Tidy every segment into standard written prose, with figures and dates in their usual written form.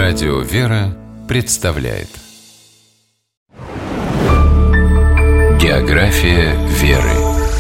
Радио «Вера» представляет География веры.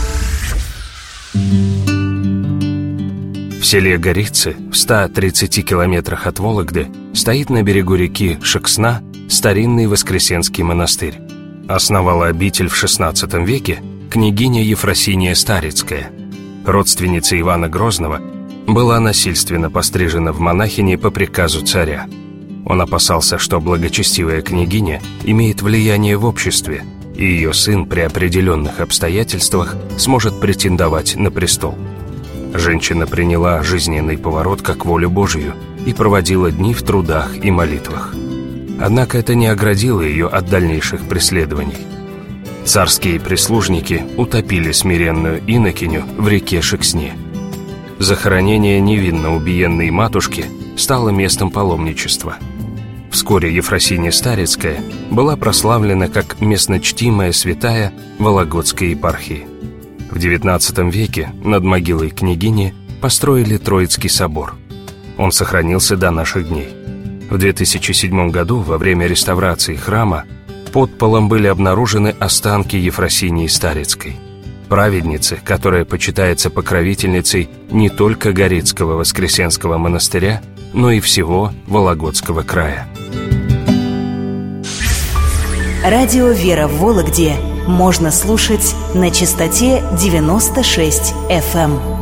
В селе Горицы, в 130 километрах от Вологды, стоит на берегу реки Шексна старинный Воскресенский монастырь. Основала обитель в XVI веке княгиня Ефросиния Старицкая. Родственница Ивана Грозного, была насильственно пострижена в монахини по приказу царя. Он опасался, что благочестивая княгиня имеет влияние в обществе, и ее сын при определенных обстоятельствах сможет претендовать на престол. Женщина приняла жизненный поворот как волю Божию и проводила дни в трудах и молитвах. Однако это не оградило ее от дальнейших преследований. Царские прислужники утопили смиренную инокиню в реке Шексне. Захоронение невинно убиенной матушки стало местом паломничества. Вскоре Ефросиния Старицкая была прославлена как местночтимая святая Вологодской епархии. В XIX веке над могилой княгини построили Троицкий собор. Он сохранился до наших дней. В 2007 году, во время реставрации храма, под полом были обнаружены останки Ефросинии Старицкой, праведницы, которая почитается покровительницей не только Горицкого Воскресенского монастыря, но и всего Вологодского края. Радио «Вера» в Вологде можно слушать на частоте 96 FM.